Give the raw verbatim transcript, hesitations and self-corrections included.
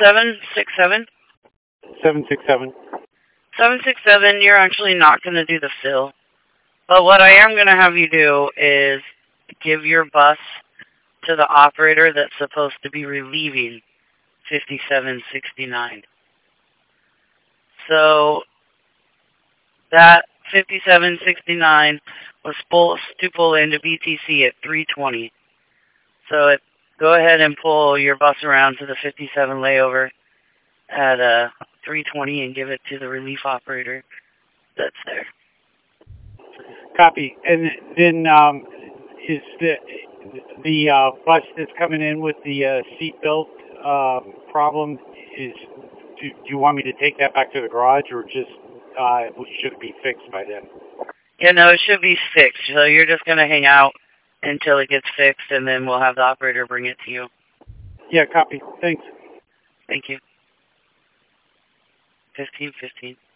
seven six seven. seven six seven. seven six seven, you're actually not going to do the fill. But what I am going to have you do is give your bus to the operator that's supposed to be relieving fifty-seven sixty-nine. So that fifty-seven sixty-nine was supposed to pull into B T C at three twenty. So it, go ahead and pull your bus around to the fifty-seven layover at uh, three twenty and give it to the relief operator that's there. Copy. And then um, is the the uh, bus that's coming in with the uh, seatbelt uh, problem, is do, do you want me to take that back to the garage, or just uh, should it be fixed by then? Yeah, no, it should be fixed. So you're just going to hang out until it gets fixed, and then we'll have the operator bring it to you. Yeah, copy. Thanks. Thank you. fifteen fifteen.